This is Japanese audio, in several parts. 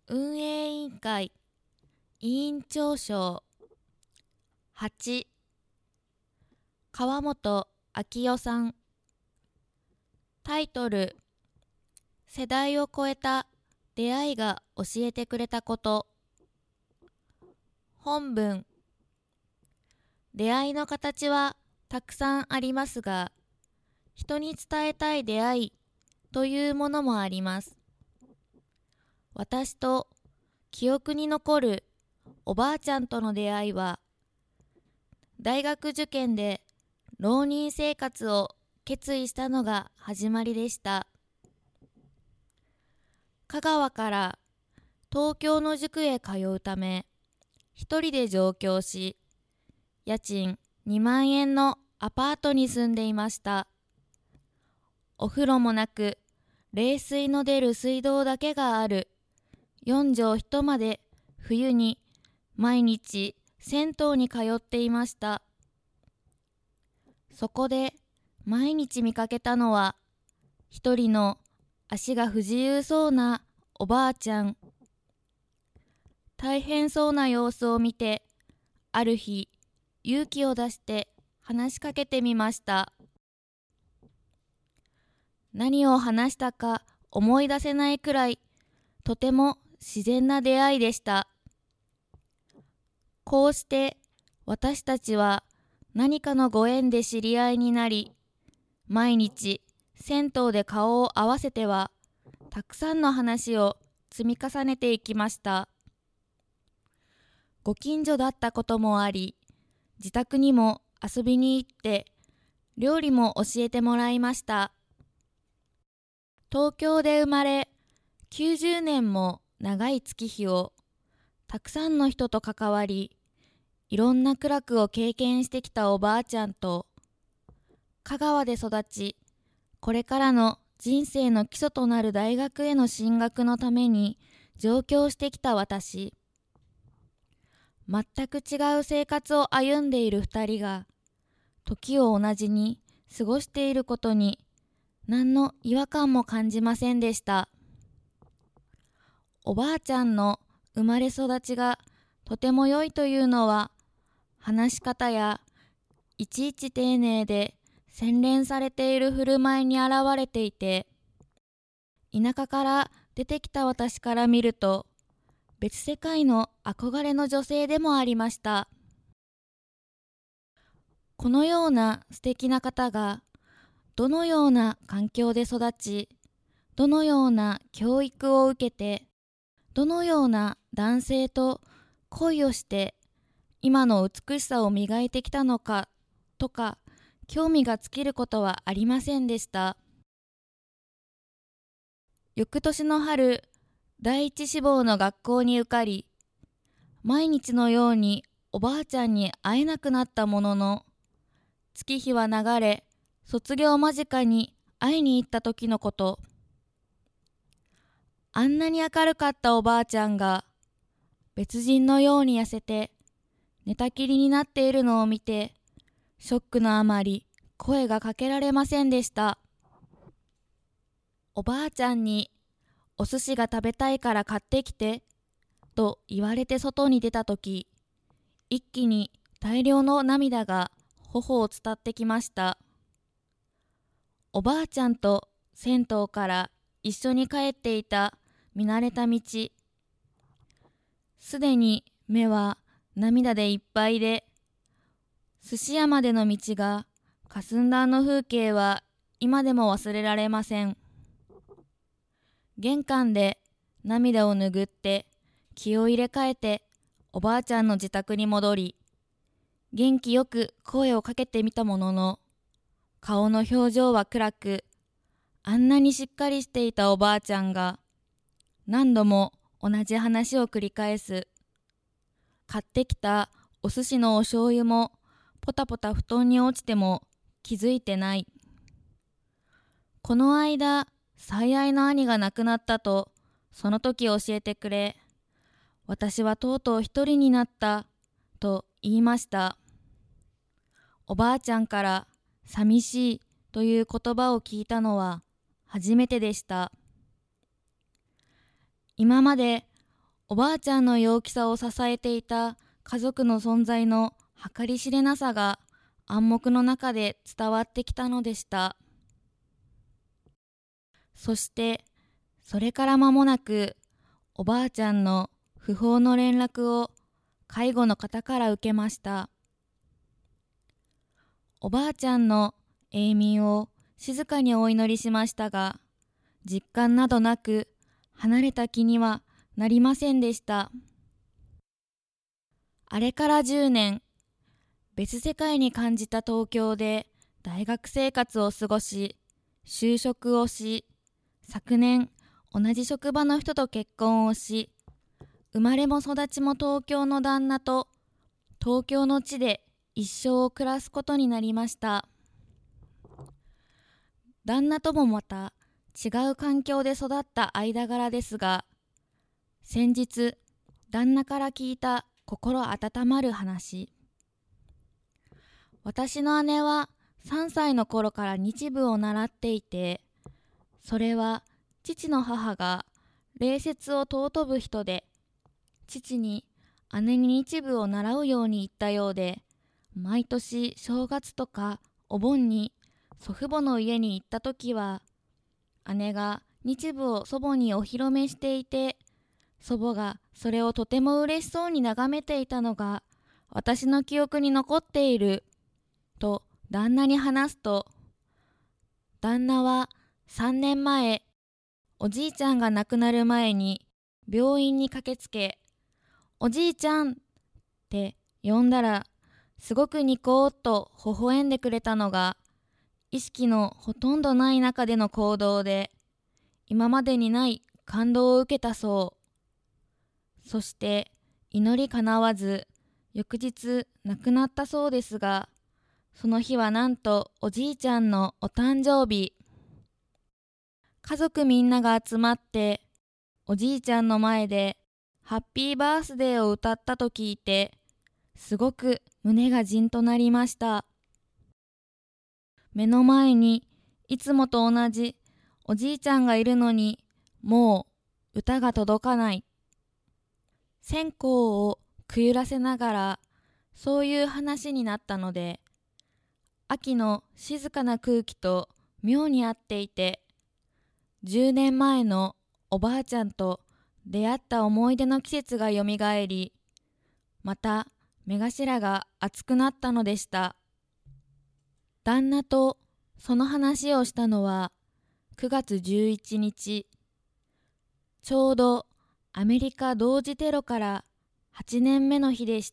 運営委員会委員長賞8川本昭代さん。タイトル、世代を超えた出会いが教えてくれたこと。本文、出会いの形はたくさんありますが、人に伝えたい出会いというものもあります。私と記憶に残るおばあちゃんとの出会いは、大学受験で浪人生活を決意したのが始まりでした。香川から東京の塾へ通うため、一人で上京し、家賃2万円のアパートに住んでいました。お風呂もなく、冷水の出る水道だけがある4畳一間で、冬に毎日銭湯に通っていました。そこで毎日見かけたのは、一人の足が不自由そうなおばあちゃん。大変そうな様子を見て、ある日勇気を出して話しかけてみました。何を話したか思い出せないくらい、とても自然な出会いでした。こうして私たちは何かのご縁で知り合いになり、毎日銭湯で顔を合わせては、たくさんの話を積み重ねていきました。ご近所だったこともあり、自宅にも遊びに行って、料理も教えてもらいました。東京で生まれ、90年も長い月日を、たくさんの人と関わり、いろんな苦楽を経験してきたおばあちゃんと、香川で育ち、これからの人生の基礎となる大学への進学のために上京してきた私。全く違う生活を歩んでいる2人が、時を同じに過ごしていることに、何の違和感も感じませんでした。おばあちゃんの生まれ育ちがとても良いというのは、話し方やいちいち丁寧で洗練されている振る舞いに現れていて、田舎から出てきた私から見ると、別世界の憧れの女性でもありました。このような素敵な方が、どのような環境で育ち、どのような教育を受けて、どのような男性と恋をして、今の美しさを磨いてきたのかとか、興味が尽きることはありませんでした。翌年の春、第一志望の学校に受かり、毎日のようにおばあちゃんに会えなくなったものの、月日は流れ、卒業間近に会いに行った時のこと。あんなに明るかったおばあちゃんが、別人のように痩せて、寝たきりになっているのを見て、ショックのあまり声がかけられませんでした。おばあちゃんに、お寿司が食べたいから買ってきて、と言われて外に出たとき、一気に大量の涙が頬を伝ってきました。おばあちゃんと銭湯から一緒に帰っていた見慣れた道。すでに目は涙でいっぱいで、寿司屋までの道が霞んだあの風景は今でも忘れられません。玄関で涙を拭って気を入れ替えておばあちゃんの自宅に戻り、元気よく声をかけてみたものの、顔の表情は暗く、あんなにしっかりしていたおばあちゃんが何度も同じ話を繰り返す。買ってきたお寿司のお醤油もポタポタ布団に落ちても気づいてない。この間、最愛の兄が亡くなったとその時教えてくれ、私はとうとう一人になったと言いました。おばあちゃんから寂しいという言葉を聞いたのは初めてでした。今までおばあちゃんの陽気さを支えていた家族の存在の計り知れなさが暗黙の中で伝わってきたのでした。そしてそれから間もなくおばあちゃんの訃報の連絡を介護の方から受けました。おばあちゃんの永眠を静かにお祈りしましたが、実感などなく離れた気にはなりませんでした。あれから10年、別世界に感じた東京で大学生活を過ごし、就職をし、昨年同じ職場の人と結婚をし、生まれも育ちも東京の旦那と東京の地で一生を暮らすことになりました。旦那ともまた違う環境で育った間柄ですが、先日旦那から聞いた心温まる話。私の姉は3歳の頃から日舞を習っていて、それは父の母が礼節を尊ぶ人で、父に姉に日舞を習うように言ったようで、毎年正月とかお盆に祖父母の家に行った時は、姉が日舞を祖母にお披露目していて、祖母がそれをとても嬉しそうに眺めていたのが私の記憶に残っていると旦那に話すと、旦那は3年前、おじいちゃんが亡くなる前に病院に駆けつけ、おじいちゃんって呼んだら、すごくニコーっと微笑んでくれたのが、意識のほとんどない中での行動で、今までにない感動を受けたそう。そして祈り叶わず、翌日亡くなったそうですが、その日はなんとおじいちゃんのお誕生日。家族みんなが集まって、おじいちゃんの前でハッピーバースデーを歌ったと聞いて、すごく胸がじんとなりました。目の前にいつもと同じおじいちゃんがいるのに、もう歌が届かない。線香をくゆらせながら、そういう話になったので、秋の静かな空気と妙に合っていて、10年前のおばあちゃんと出会った思い出の季節がよみがえり、また目頭が熱くなったのでした。旦那とその話をしたのは9月11日、ちょうどアメリカ同時テロから8年目の日でした。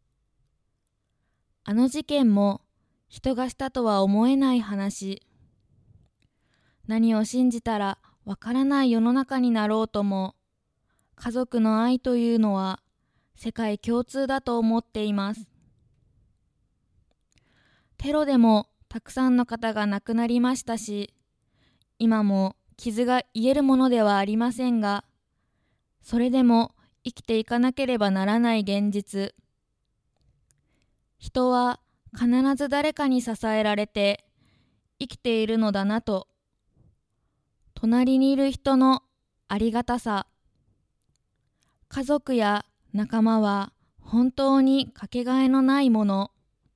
あの事件も人がしたとは思えない話。何を信じたらわからない世の中になろうとも、家族の愛というのは世界共通だと思っています。テロでもたくさんの方が亡くなりましたし、今も傷が癒えるものではありませんが、それでも生きていかなければならない現実。人は必ず誰かに支えられて生きているのだなと、隣にいる人のありがたさ、家族や仲間は本当にかけがえのないもの。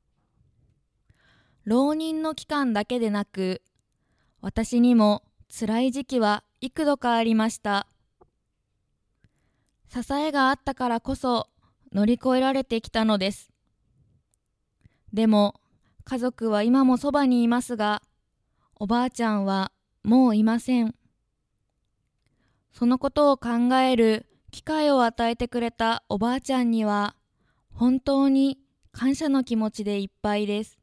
浪人の期間だけでなく、私にも辛い時期は幾度かありました。支えがあったからこそ乗り越えられてきたのです。でも家族は今もそばにいますが、おばあちゃんはもういません。そのことを考える機会を与えてくれたおばあちゃんには本当に感謝の気持ちでいっぱいです。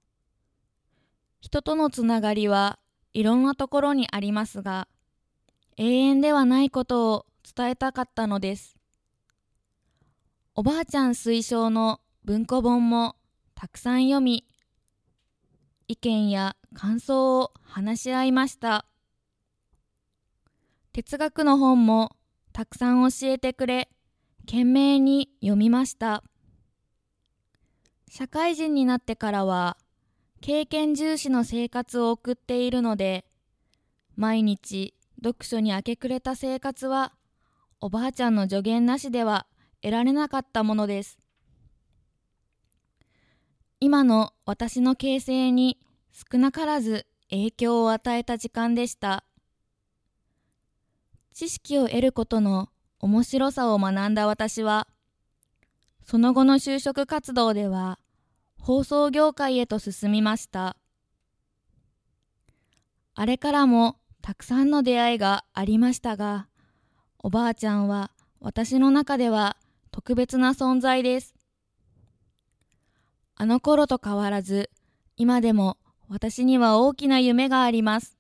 人とのつながりはいろんなところにありますが、永遠ではないことを伝えたかったのです。おばあちゃん推奨の文庫本もたくさん読み、意見や感想を話し合いました。哲学の本もたくさん教えてくれ、懸命に読みました。社会人になってからは経験重視の生活を送っているので、毎日読書に明け暮れた生活はおばあちゃんの助言なしでは得られなかったものです。今の私の形成に少なからず影響を与えた時間でした。知識を得ることの面白さを学んだ私は、その後の就職活動では放送業界へと進みました。あれからもたくさんの出会いがありましたが、おばあちゃんは私の中では特別な存在です。あの頃と変わらず、今でも私には大きな夢があります。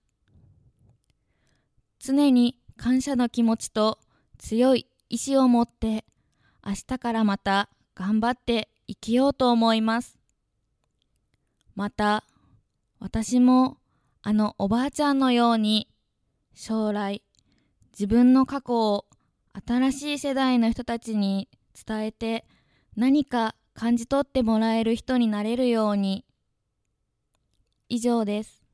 常に感謝の気持ちと強い意志を持って、明日からまた頑張って生きようと思います。また、私もあのおばあちゃんのように、将来、自分の過去を新しい世代の人たちに伝えて、何か感じ取ってもらえる人になれるように。以上です。